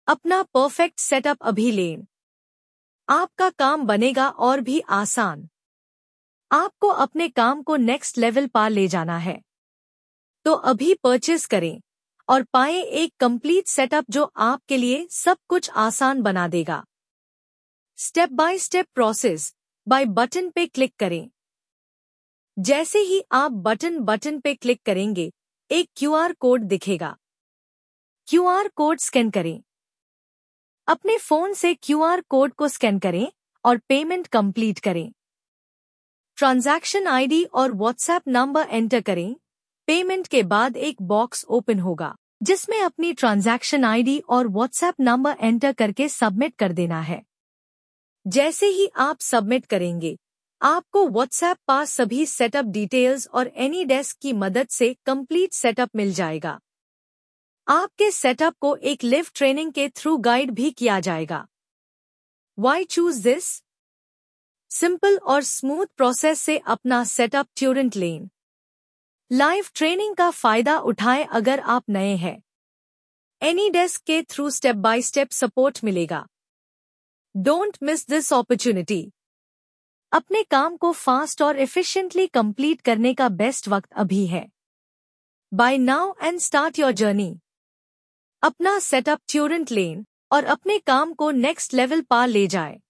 अपना perfect setup अभी लें। आपका काम बनेगा और भी आसान। आपको अपने काम को नेक्स्ट लेवल पर ले जाना है, तो अभी परचेज करें और पाएं एक कंप्लीट सेटअप जो आपके लिए सब कुछ आसान बना देगा। Step by step process buy button पे क्लिक करें। जैसे ही आप बटन पे क्लिक करेंगे, एक क्यूआर कोड दिखेगा। क्यूआर कोड स्कैन करें। अपने फोन से क्यूआर कोड को स्कैन करें और पेमेंट कंप्लीट करें। ट्रांजैक्शन आईडी और व्हाट्सएप नंबर एंटर करें। पेमेंट के बाद एक बॉक्स ओपन होगा जिसमें अपनी ट्रांजैक्शन आईडी और व्हाट्सएप नंबर एंटर करके सबमिट कर देना है। जैसे ही आप सबमिट करेंगे, आपको व्हाट्सएप पर सभी सेटअप डिटेल्स और एनीडेस्क की मदद से कंप्लीट सेटअप मिल जाएगा। आपके सेटअप को एक लिव ट्रेनिंग के थ्रू गाइड भी किया जाएगा। Why choose this? सिंपल और स्मूथ प्रोसेस से अपना सेटअप तुरंत लें। लाइव ट्रेनिंग का फायदा उठाएं अगर आप नए हैं। एनीडेस्क के through step by step support मिलेगा। Don't miss this opportunity. अपने काम को फास्ट और एफिशिएंटली कंप्लीट करने का बेस्ट वक्त अभी है। Buy now and start your journey. अपना सेटअप तुरंत लें और अपने काम को नेक्स्ट लेवल पर ले जाएं।